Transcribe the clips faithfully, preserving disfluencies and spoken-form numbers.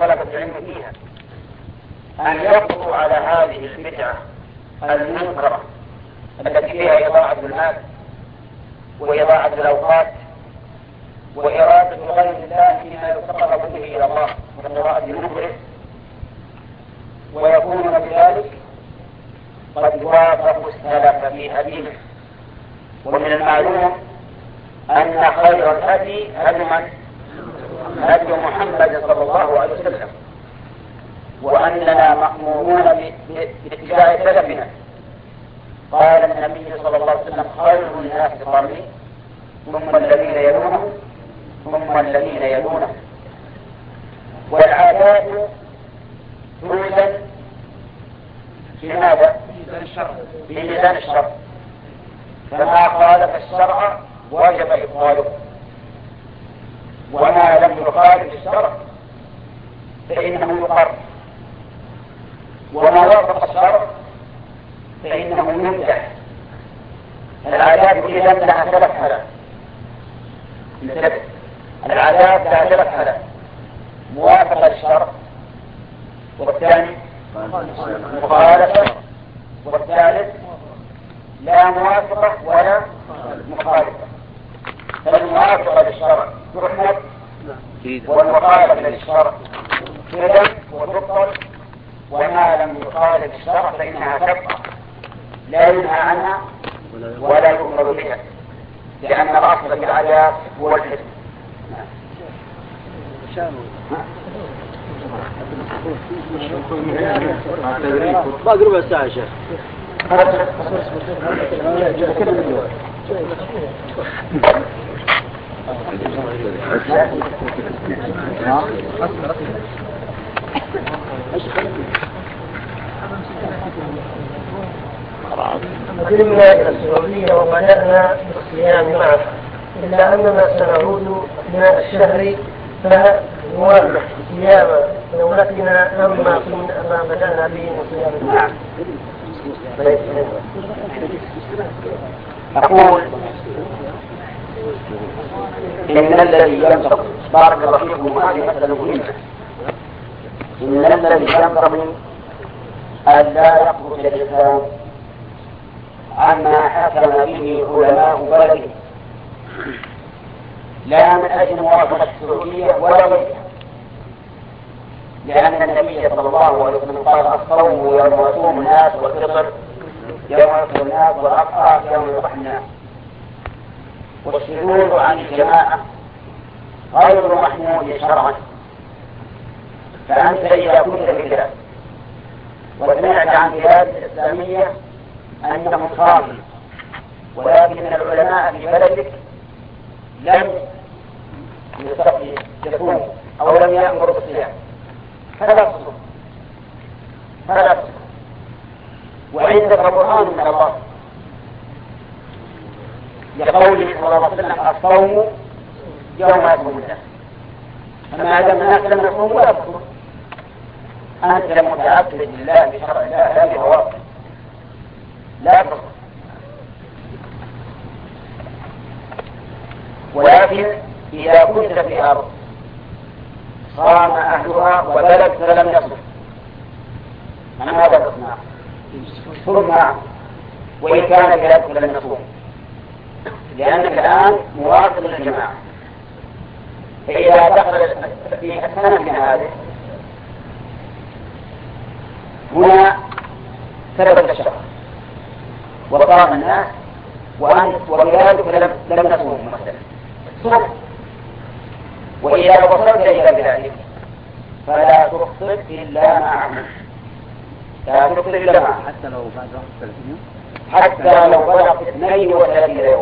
طلبة العلم فيها أن يقضوا على هذه البدعة المنكرة التي فيها إضاعة المال وإضاعة الأوقات وإرادة غير الله فيما يتقرب به إلى الله وقراءة نحوه، ويكون بذلك قد وافقوا السلف في هديه. ومن المعلوم أن خير الهدي هدي من؟ هدي محمد صلى الله عليه وسلم، وأننا مأمورون باتباع سلفنا. قال النبي صلى الله عليه وسلم: خير الناس قرني ثم الذين يلونهم ثم الذين يلونهم. والعادات توزن في ماذا؟ في ميزان الشرع، فما خالف الشرع وجب إبطاله، وما لم يخالف الشرع فإنه يقر، وما وافق الشرع فإنه يمدح. العادات إذن لها ثلاث حالات. العادات لها ثلاث حالات: موافقة للشرع، والثاني مخالفة، والثالث لا موافقة ولا مخالفة. فالموافقة للشرع تحمد، والمخالفة للشرع تذم وتبطل، وما لم يخالف الشرع فإنها تبقى لا ينهى عنها ولا يؤمر بها، لأن الأصل في العادات هو الحزب. باقي ربع ساعة يا شيخ. قدمنا إلى السعودية وبدأنا بالصيام معه، إلا أننا سنعود أثناء الشهر فنواصل صيام دولتنا أما ما بدأنا به من صيام معه. أقول إن الذي ينبغي، بارك الله فيكم، هذه مسألة مهمة، إن الذي ينبغي أن لا يخرج الإنسان عما حكم به علماء بلده، لا من أجل موافقة السعودية ولا غيرها، لأن النبي صلى الله عليه وسلم قال: الصوم يوم يصوم الناس، والفطر يوم يفطر الناس، والأضحى يوم يضحى الناس. والشذوذ عن الجماعة غير محمود شرعا. فأنت إذا كنت في بلاد وسمعت عن بلاد إسلامية أنهم صاموا، ولكن العلماء في بلدك لم يصوموا أو لم يأمروا بالصيام، فلا تصوم فلا تصوم وعندك برهان من الله لقوله صلى الله عليه وسلم: الصوم يوم يصوم الناس. فما دام الناس لم يصوموا ولا تصوم، أنت متأكد بالله بشرع الله هذه واقع لا تصوم. ولكن إذا كنت في أرض صام أهلها وبلد فلم يصم، ماذا تصنع؟ ثم وإن كان بلد فلم يصوم، لأنك الآن مواصل للجماعة. فإذا دخل في السنة من هذه هنا ثبت الشهر وصام الناس وأنت وبلادك لم تصوم مثلا، صوم. وإذا وصلت إلى بلادك فلا تفطر إلا معه، لا تفطر إلا معه حتى لو بعد ثلاثين يوم، حتى لو بلغت اثنين وثلاثين يوم،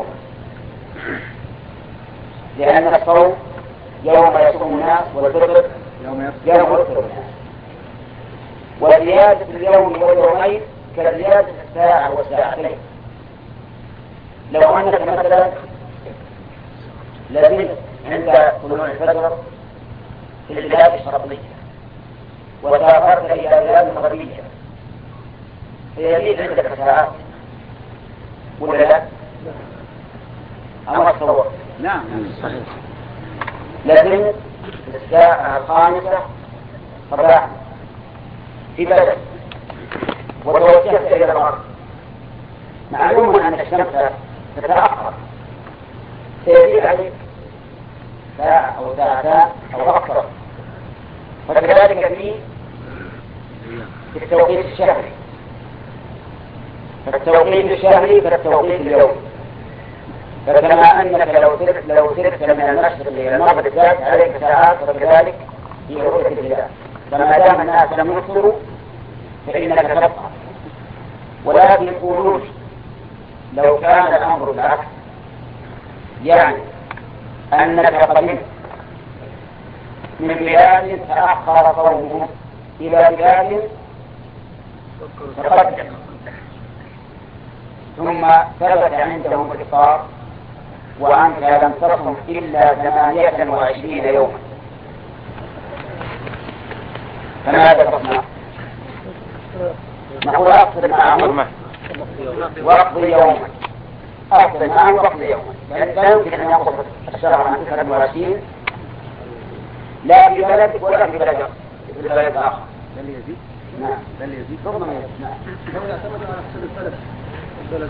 لأن الصوم يوم يصوم الناس والفطر يوم يفطر الناس. وزيادة اليوم واليومين كزيادة الساعة والساعتين. لو أنك مثلا لازلت عند طلوع الفجر في البلاد الشرقية وسافرت إلى بلاد مغربية فيزيد عندك ساعات ولا لا؟ أما تصور؟ نعم صحيح. لازم الساعة الخامسة صباحا في بلد وتوجهت إلى الغرب، معلوم أن الشمس تتأخر سيزيد عليك ساعة أو ساعتان أو أكثر، وكذلك في في التوقيت الشهري، فالتوقيت الشهري كالتوقيت اليومي، فكما أنك لو سرت لو سرت من المشرق إلى المغرب زاد عليك ساعات، وكذلك في رؤية الهلال، فما دام الناس لم يبصروا فإنك تبقى. ولكن يقولون لو كان الأمر بالعكس، يعني أنك قدمت من بلاد تأخر قومه إلى بلاد تقدم، ثم ثبت عندهم الإفطار وأنت لم تصم إلا ثمانية وعشرين يوما، فماذا تصنع؟ نقول أقصد معهم واقضي يوما، أقصد معهم واقضي يوما، لا يمكن أن ينقص الشهر عن ثلاثة وعشرين لا في بلدك ولا في بلد في بلد آخر. بل يزيد؟ نعم بل يزيد؟ ربما يزيد. نعم. لو يعتمد على حسب البلد البلد.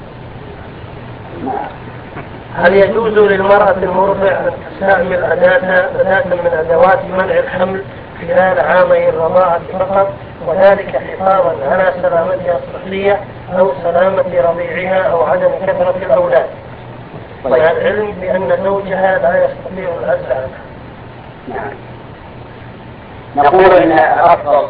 نعم. هل يجوز للمرأة المرضع أن تستعمل أداة أداة من أدوات منع الحمل خلال عامي الرضاعة فقط، وذلك حفاظا على سلامتها الصحية أو سلامة رضيعها أو عدم كثرة الأولاد، مع العلم بأن زوجها لا يستطيع العزل عنها؟ نعم. نقول إن الأفضل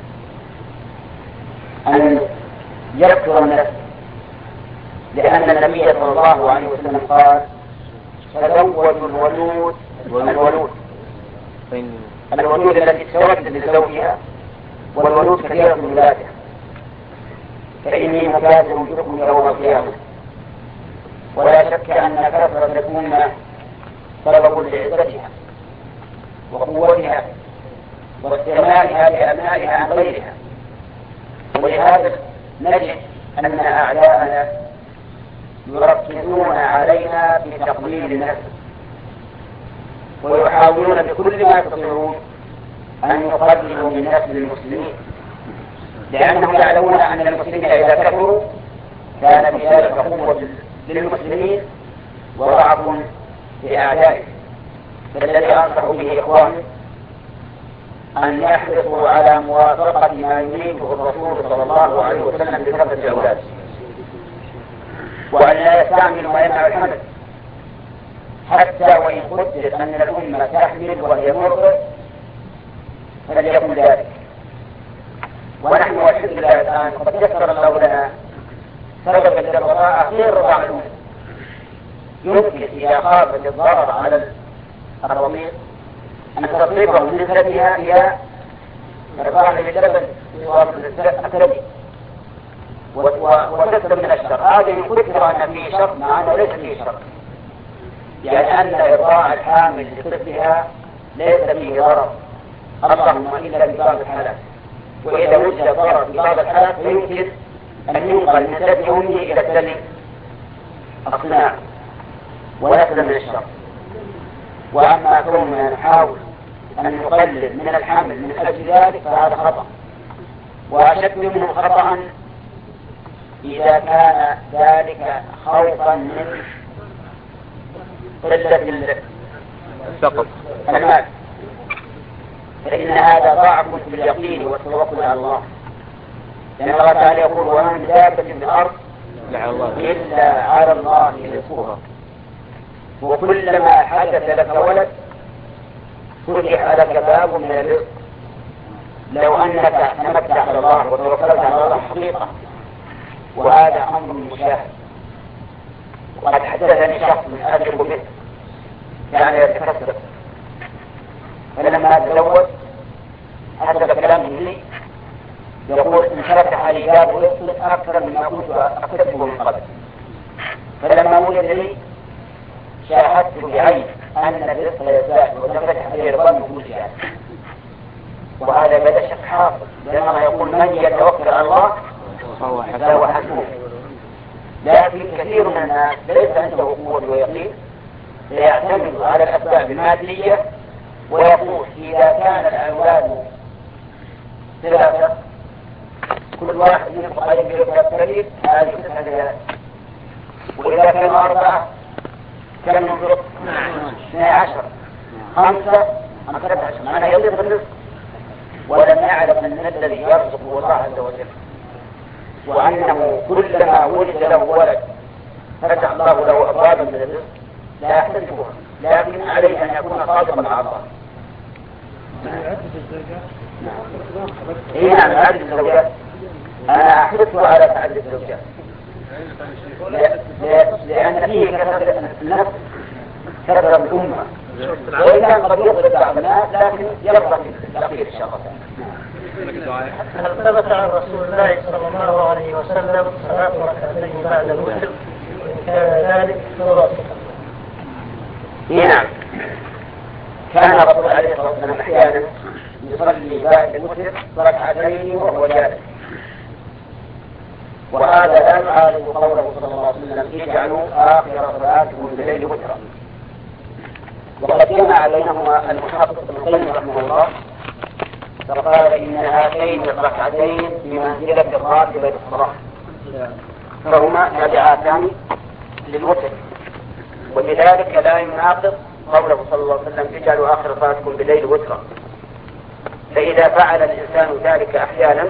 أن يكثر النسل، لأن النبي صلى الله عليه وسلم قال: تزوجوا الولود الولود الولود التي تتولد لزوجها والولود كثيرة من ولادها، فإني مكاثر بكم يوم القيامة. ولا شك أن كثرة الأمة سبب لعزتها وقوتها واستغنائها لأبنائها عن غيرها، ولهذا نجد أن أعداءنا يركزون علينا بتقليل النسل، ويحاولون بكل ما يستطيعون أن يقللوا من نسل المسلمين، لأنهم يعلمون أن المسلمين إذا كفروا كان بذلك قوة للمسلمين وضعف لأعدائهم. فالذي أنصح به إخواني أن يحرصوا على موافقة ما يريده الرسول صلى الله عليه وسلم بكثرة الأولاد، وأن لا يستعملوا ما يمنع الحمل، حتى وإن قدر أن الأمة تحمل وهي مرضع فليكن ذلك. ونحن والحمد لله الآن قد يسر الله لنا سببا للرضاعة غير الرضاعة الأولى. يمكن إذا خافت الضرر على الرضيع أن تصرفه من ثلاثها إلى الرضاعة للبن الثلاثي وتكثر من الشر. هذا يذكر أن فيه شر مع أنه ليس فيه شر، يعني أن إرضاع الحامل لطفلها ليس فيه ضرر اللهم إلا في بعض الحالات، وإذا وجد ضرر في بعض الحالات فيمكن أن ينقل من ثدي أمه إلى ثدي الصناعة ويسلم من الشر. وأما كوننا نحاول أن نقلل من الحمل من أجل ذلك فهذا خطأ، وأشد منه خطأ إذا كان ذلك خوفا من قلة سقط المال، فإن هذا ضعف في اليقين والتوكل على الله، لأن الله تعالى يقول: ومن دابة في الأرض إلا على الله رزقها. وكلما حدث لك ولد فتح لك باب من الرزق، لو أنك اعتمدت على الله وتوكلت على الله حقيقة، وهذا أمر مشاهد. وقد حدثني شخص من أجل به كان يتكسر، فلما تزوج حسب كلامه لي يقول: انفتح لي باب رزق أكثر مما كنت أكتسبه من قبل. فلما ولد لي شاهدت بعيني أن الرزق يزداد وتفتح لي رضا كل شيء، وهذا بدا شك حاصل، لأن الله يقول: من يتوكل على الله فهو حسبه. لكن كثير من الناس ليس عنده قوة ويقين، فيعتمد على الأسباب المادية ويقول: إذا كان الأولاد ثلاثة كل واحد ينفق عليه بالكثير هذه تسعة ريالات. وإذا كانوا أربعة كم ننفق؟ اثني عشر. خمسة خمسة عشر معناها يضرب النصف. ولم يعلم أن الذي يرزق هو الله عز وجل، وأنه كلما ولد له ولد فتح الله له أبوابا من الرزق لا يحتسبها، لكن عليه أن يكون صادقا مع الله. إيه نعم تعدد الزوجات. أنا أحرصه على تعدد الزوجات لأن فيه كثرة النفس كثرة الأمة، وإن كان قد يغلب بعض الناس لكن يبقى في الأخير إن شاء الله. هل ثبت عن رسول الله صلى الله عليه وسلم صلاة ركعتين بعد الوتر؟ إن كان ذلك فرصة. نعم كان الرسول عليه الصلاة والسلام أحيانا يصلي بعد الوتر ركعتين وهو جالس، وهذا لا يعارض قوله صلى الله عليه وسلم اجعلوا آخر صلاتكم بالليل وترا. وقد جمع بينهما المحقق ابن القيم رحمه الله فقال إن هاتين الركعتين بمنزلة الراتبة للصلاة، فهما تابعتان للوتر، ولذلك لا يناقض قوله صلى الله عليه وسلم اجعلوا آخر صلاتكم بالليل وترا. فإذا فعل الإنسان ذلك أحيانا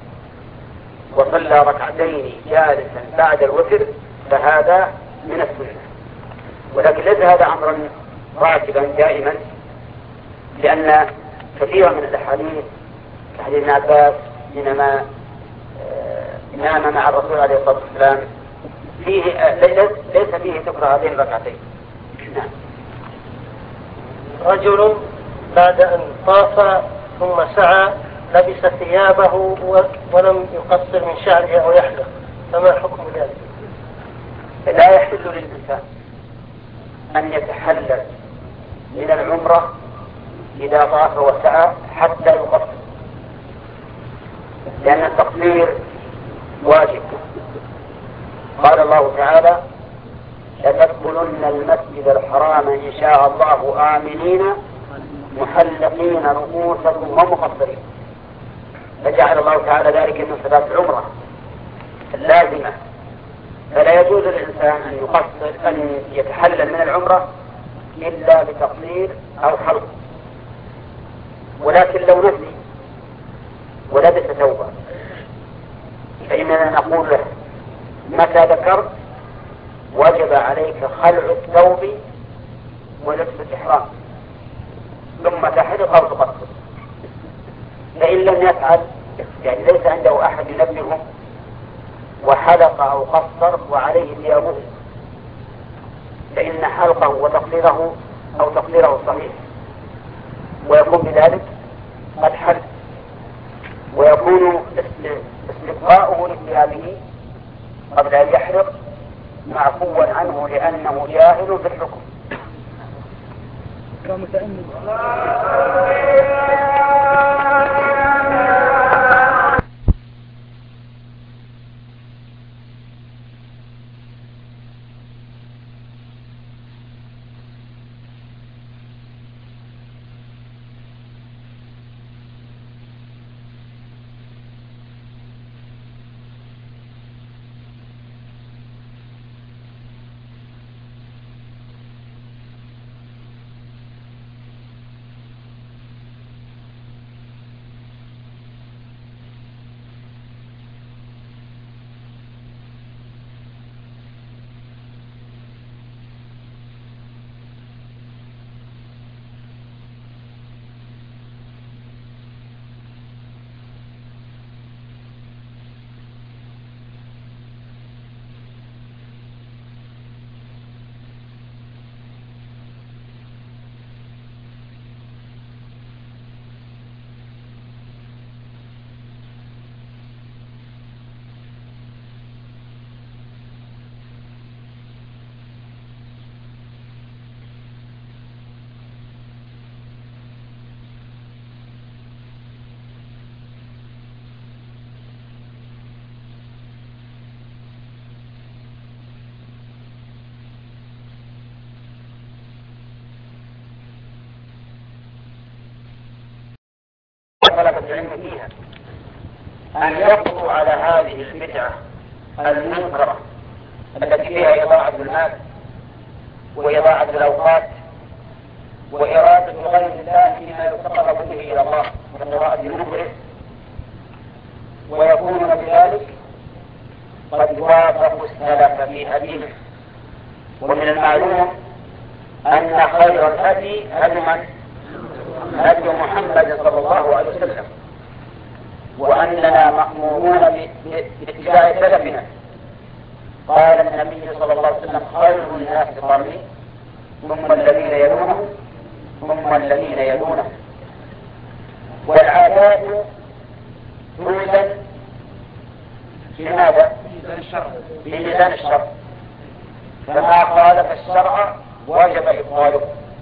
وصلى ركعتين جالسا بعد الوتر فهذا من السنة، ولكن ليس هذا أمرا راتبا دائما، لأن كثيرا من الأحاديث كحديث ابن عباس حينما نام مع الرسول عليه الصلاة والسلام فيه ليس فيه ذكر هذين الركعتين. نعم. رجل بعد أن طاف ثم سعى لبس ثيابه ولم يقصر من شعره أو يحلق، فما حكم ذلك؟ لا يحل للإنسان أن يتحلل من العمرة إذا طاف وسعى حتى يقصر، لأن التقصير واجب. قال الله تعالى لتدخلن المسجد الحرام إن شاء الله آمنين محلقين رؤوسكم ومقصرين، فجعل الله تعالى ذلك من صفات العمرة اللازمة، فلا يجوز للإنسان أن يقصر أن يتحلل من العمرة إلا بتقصير أو حلق. ولكن لو نسي ولبس ثوبا فإننا نقول له متى ذكرت وجب عليك خلع الثوب ولبس الإحرام ثم تحلق أو تقصر. فإن لم يفعل يعني ليس عنده أحد ينبهه وحلق أو قصر وعليه ثيابه فإن حلقه وتقصيره أو تقصيره صحيح، ويكون بذلك قد حل، ويكون استبقاؤه لثيابه قبل أن يحرق معفوا عنه لأنه جاهل بالحكم. طلبة العلم فيها أن يقضوا على هذه البدعة المنكرة التي فيها إضاعة المال وإضاعة الأوقات وإرادة غير الله فيما يتقرب به إلى الله وقراءة المكره، ويكون بذلك قد وافقوا السلف في هديه. ومن المعلوم أن خير الهدي هدي من؟ هدي محمد صلى الله عليه وسلم، وأننا مأمورون باتباع سلفنا. قال النبي صلى الله عليه وسلم: خير الناس قرني ثم الذين يلونهم ثم الذين يلونهم. والعادات توزن في ماذا؟ في ميزان الشرع، فما خالف الشرع وجب إبطاله،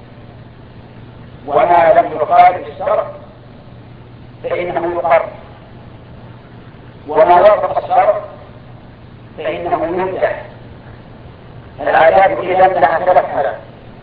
وما لم يخالف الشرع فإنه يقر، وما وافق الشرع فإنه يمدح. العادات إذا لها ثلاث حالات.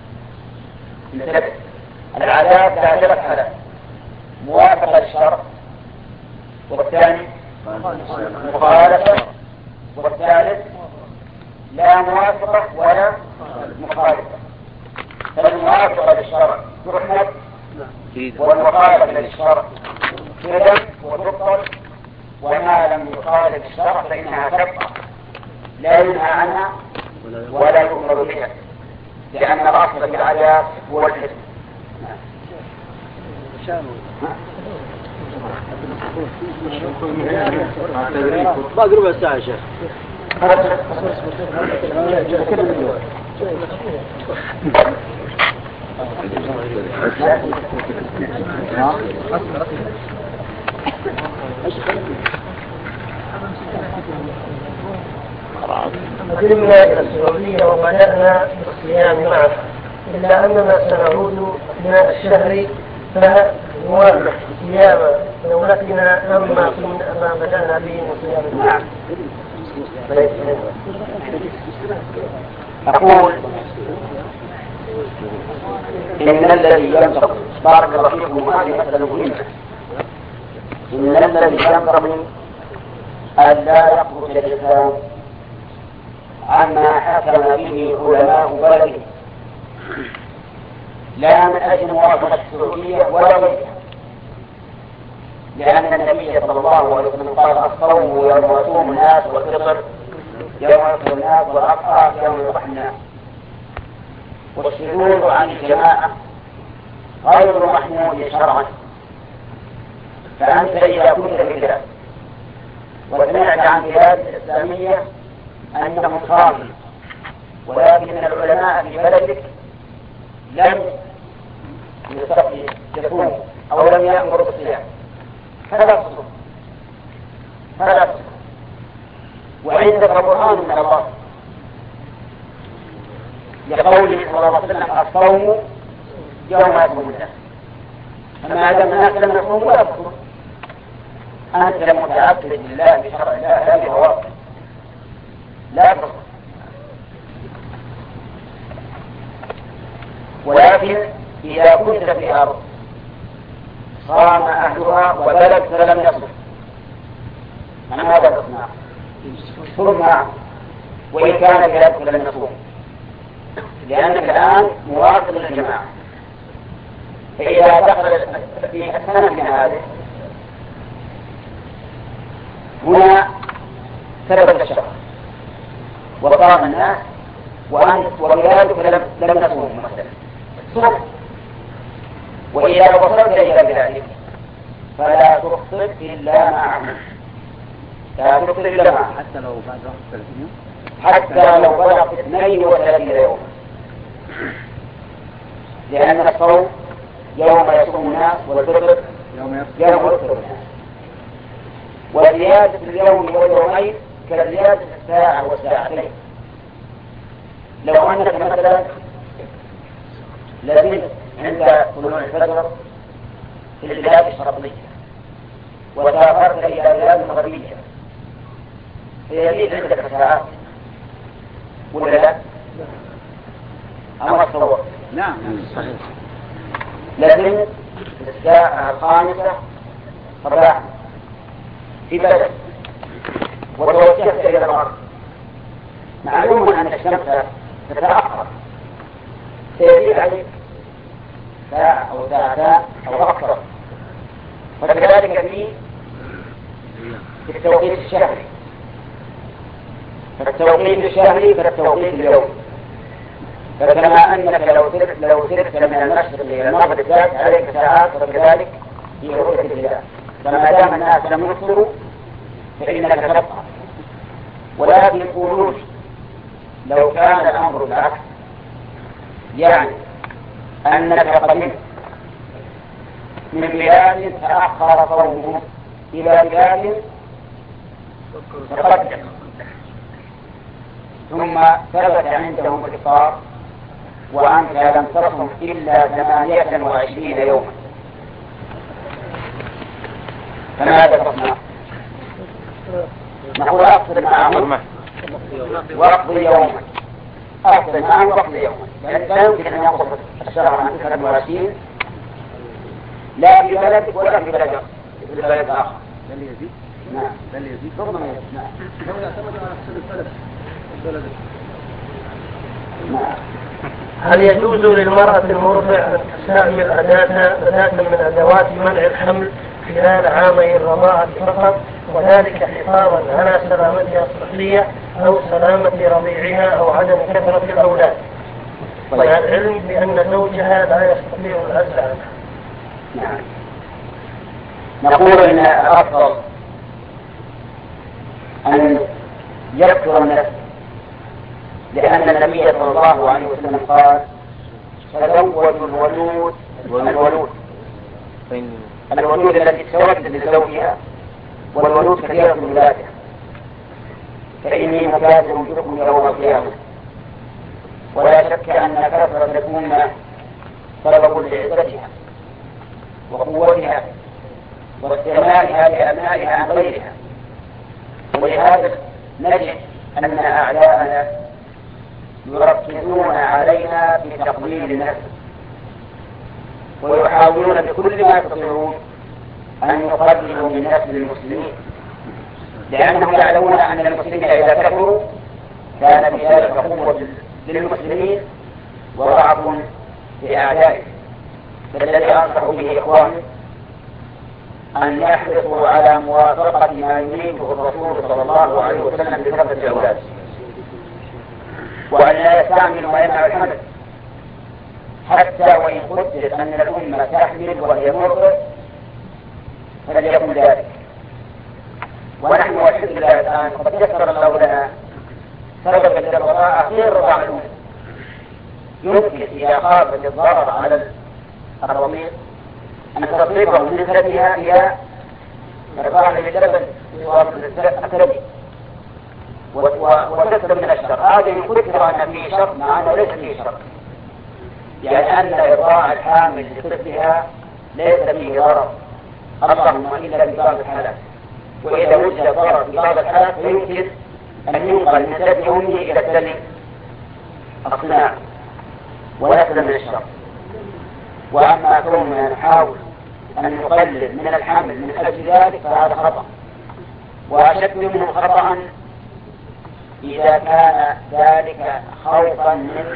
العادات لها ثلاث حالات: موافقة للشرع، والثاني مخالفة، والثالث لا موافقة ولا مخالفة. فالموافقة للشرع تحمد، والمخالفة للشرع تذم وتبطل، وما لم يخالف الشرع فإنها تبقى لا ينهى عنها ولا يؤمر بها، لأن الأصل في العادات هو الحكم. باقي ربع ساعة يا شيخ. قدمنا إلى السعودية وبدأنا بالصيام معه، إلا أننا سنعود أثناء الشهر فنواصل صيام دولتنا أما ما بدأنا به من صيام معه. أقول إن الذي ينبغي، بارك الله فيكم، هذه مسألة مهمة، إن الذي ينبغي أن لا يخرج الإنسان عما حكم به علماء بلده، لا من أجل موافقة السعودية ولا غيرها، لأن النبي صلى الله عليه وسلم قال: الصوم يوم يصوم الناس، والفطر يوم يفطر الناس، والأضحى يوم يضحي الناس. والشذوذ عن الجماعة غير محمود شرعا. فأنت إذا كنت في بلاد وسمعت عن بلاد إسلامية أنهم صاموا، ولكن العلماء في بلدك لم يصوموا أو لم يأمروا بالصيام، فلا تصوم فلا تصوم وعندك برهان من الله لقوله صلى الله عليه وسلم: الصوم يوم يصوم الناس. فما دام الناس لم يصوموا ولا تصوم، أنت لم تتعبد لله بشرع الله لا بهواك، لا تصوم. ولكن إذا كنت في أرض صام أهلها وبلد فلم يصوم، ماذا تصنع؟ ثم وإن كان بلدك لم يصوم، لأنك الآن مواطن للجماعة. فإذا دخل في السنة من هذه هنا ثبت الشرع وقام الناس وأنت وبلادك لم لم تصوم مثلا، صوم. وإذا وصلت إلى بلادك فلا تخطئ إلا معه، لا تخطئ إلا معه، حتى لو بعد واحد وثلاثين يوم، حتى لو بلغ اثنين وثلاثين يوم، لأن الصوم يوم يصوم الناس، والفطر يوم يفطر الناس. وزيادة اليوم واليومين كزيادة الساعة والساعتين. لو أنك مثلا لازلت عند طلوع الفجر في البلاد الشرقية وسافرت إلى البلاد المغربية، فيزيد عندك ساعات ولا لا؟ أما تصور؟ نعم صحيح. لازم الساعة الخامسة صباحا في بلد وتوجهت إلى الغرب، معلوم أن الشمس تتأخر، سيزيد عليك ساعة أو ساعتان أو أكثر. فكذلك في في التوقيت الشهري، فالتوقيت الشهري كالتوقيت اليومي. فكما أنك لو سرت لو سرت من المشرق إلى المغرب زاد عليك ساعات، فكذلك في رؤية الهلال. فما دام الناس لم يبصروا فإنك تبقى. ولكن يقولون لو كان الأمر بالعكس، يعني أنك قدمت من بلاد تأخر قومهم إلى بلاد تقدم، ثم ثبت عندهم الإفطار وأنت لم تصم إلا ثمانية وعشرين يوما، فماذا تصنع؟ نقول أقصد معهم واقضي يوما، أقصد معهم واقضي يوما، لأن لا يمكن أن ينقص الشهر عن ثلاثة وعشرين لا في بلد ولا في بلد في بلد آخر. بل يزيد. نعم. بل يزيد. ثم يزيد. نعم. لو يعتمد على حسب البلد. البلد. نعم. هل يجوز للمرأة المرضع أن تستعمل أداة أداة من أدوات منع الحمل خلال عامي الرضاعة فقط، وذلك حفاظا على سلامتها الصحية أو سلامة رضيعها أو عدم كثرة الأولاد، مع العلم بأن زوجها لا يستطيع العزل عنها؟ نعم. نقول إن الأفضل أن يكثر النسل، لأن النبي صلى الله عليه وسلم قال: تزوجوا الولود الولود الولود التي تتولد لزوجها والولود كثيرة من ولادها، فإني مكاثر بكم يوم القيامة. ولا شك أن كثرة الأمة سبب لعزتها وقوتها واستغنائها لأبنائها عن غيرها. ولهذا نجد أن أعداءنا يركزون علينا بتقليل النسل، ويحاولون بكل ما يستطيعون أن يقللوا من نسل المسلمين، لأنهم يعلمون أن المسلمين إذا كفروا كان في ذلك قوة للمسلمين وضعف لأعدائهم. فالذي أنصح به إخواني أن يحرصوا على موافقة ما يريده الرسول صلى الله عليه وسلم بكثرة الأولاد، وأن لا يستعمل ما يمنع الحمل، حتى وإن قدر أن الأمة تحمل وهي مرضع فليكن ذلك. ونحن والحمد لله الآن قد يسر الله لنا سببا للرضاعة غير الرضاعة الأولى. يمكن إذا خافت الضرر على الرضيع أن تصرفه من نسبتها إلى الرضاعة باللبن الثلجي وتكثر من الشر. هذا يذكر أن فيه شر مع أنه ليس فيه شر، يعني أن إرضاع الحامل لطفلها ليس فيه ضرر اللهم إلا في بعض الحالات، وإذا وجد ضرر في بعض الحالات فيمكن أن ينقل من ثلج أمه إلى ثلج أصناع ويسلم من الشر. وأما كوننا نحاول أن نقلل من الحمل من أجل ذلك فهذا خطأ، وأشد منه خطأ إذا كان ذلك خوفا من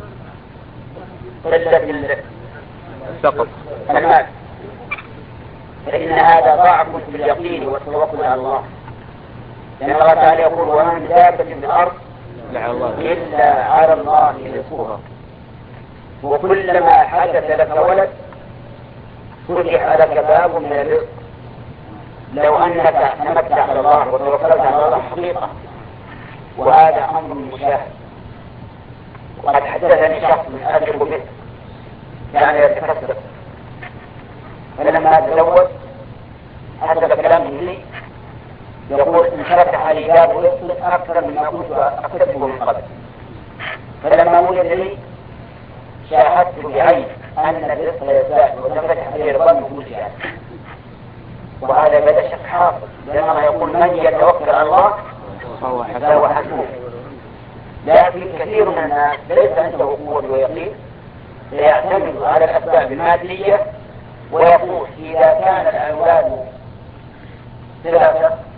قلة سقط المال، فإن هذا ضعف في اليقين والتوكل على الله، لأن الله تعالى يقول: ومن دابة في الأرض إلا على الله رزقها. وكلما حدث لك ولد فتح لك باب من الرزق. لو أنك اعتمدت على الله وتوكلت على الله حقيقة، وهذا أمر مشاهد. وقد حدثني شخص من أهل به كان يتكسر، فلما تزوج حسب كلامه لي يقول: انفتح لي باب ويصل أكثر مما كنت أكتبه من قبل. فلما وجد لي شاهدت بعين أن الرزق يزداد وتفتح لي الباب من كل جهة، وهذا بدا شك حاصل، لأن الله يقول: من يتوكل على الله فهو حسبه. لكن كثير من الناس ليس عنده قوة ويقين، فيعتمد على الأسباب المادية ويقول: إذا كان الأولاد ثلاثة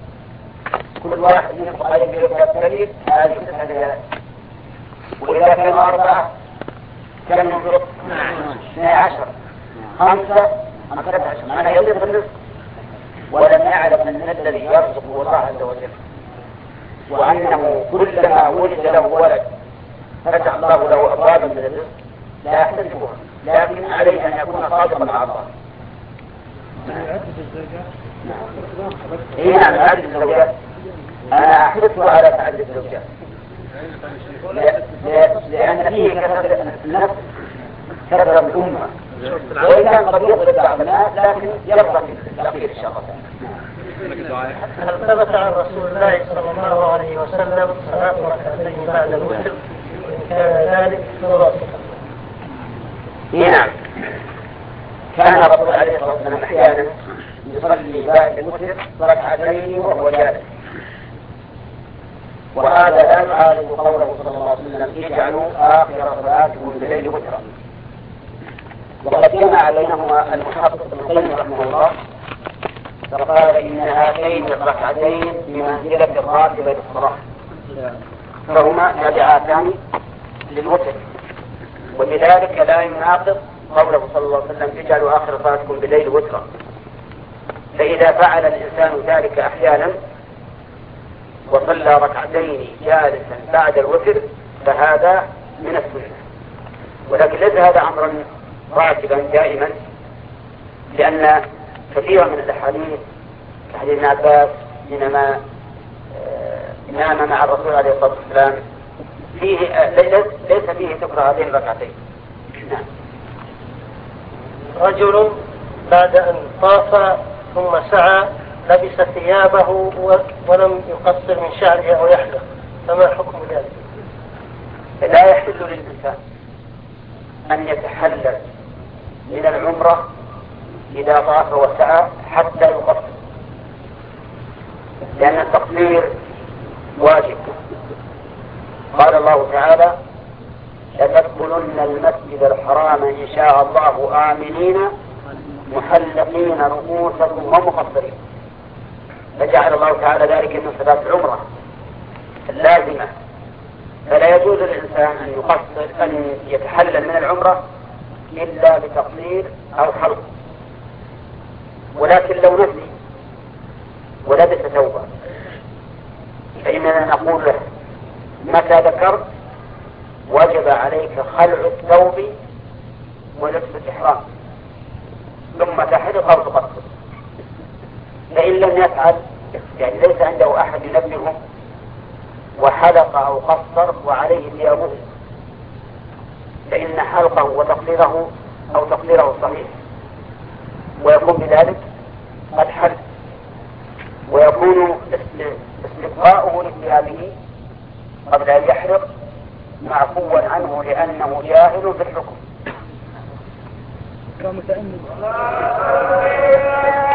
كل واحد منهم قريب يبتلي هذه تسعة ليالي. وإذا كانوا أربعة كم ننفق؟ اثني عشر. خمسة خمسة عشر معنى يضرب النصف. ولم يعلم أن الذي يرزق هو الله عز وجل، وأنه كلما ولد له ولد فتح الله له أبوابا من الرزق لا يحتسبها، لكن عليه أن يكون صادقا مع الله. إيه نعم عدد الزوجات أنا أحرصه على تعدد الزوجات لأن فيه كثرة النفس كثرة الأمة، وإن كان قد يضرب بعض الناس لكن يرضى في الأخير إن شاء الله. هل ثبت عن رسول الله صلى الله عليه وسلم صلاة ركعتين بعد الوتر؟ وإن كان ذلك فواصفا. نعم كان الرسول عليه الصلاة والسلام أحيانا يصلي بعد الوتر ركعتين وهو جالس، وهذا لا يعارض قوله صلى الله عليه وسلم اجعلوا آخر صلاتكم بالليل وترا. وقد جمع بينهما المحقق ابن القيم رحمه الله فقال إن هاتين الركعتين بمنزلة الراتبة للصلاة، فهما تابعاتان للوتر، وبذلك لا يناقض قوله صلى الله عليه وسلم اجعلوا آخر صلاتكم بالليل وترا. فإذا فعل الإنسان ذلك أحيانا وصلى ركعتين جالسا بعد الوتر فهذا من السنة، ولكن ليس هذا أمرا راتبا دائما، لأن كثيرا من الأحاديث كحديث ابن عباس حينما نام مع الرسول عليه الصلاة والسلام فيه ليس فيه ذكر هذين الركعتين. نعم. رجل بعد أن طاف ثم سعى لبس ثيابه ولم يقصر من شعره أو يحلق، فما حكم ذلك؟ لا يحل للإنسان أن يتحلل من العمرة إذا طاف وسعى حتى يقصر، لأن التقصير واجب. قال الله تعالى لتدخلن المسجد الحرام إن شاء الله آمنين محلقين رؤوسكم ومقصرين، فجعل الله تعالى ذلك من صفات العمرة اللازمة، فلا يجوز للإنسان أن يقصر أن يتحلل من العمرة إلا بتقصير أو حلق. ولكن لو نسي ولبس ثوبا فإننا نقول له متى ذكرت وجب عليك خلع الثوب ولبس الإحرام ثم تحلق أو تقصر. فإن لم يفعل يعني ليس عنده أحد ينبهه وحلق أو قصر وعليه ثيابه فإن حلقه وتقصيره أو تقصيره صحيح، ويكون بذلك قد حل، ويكون استبقاؤه لثيابه قبل أن يحرق معفوا عنه لأنه جاهل بالحكم.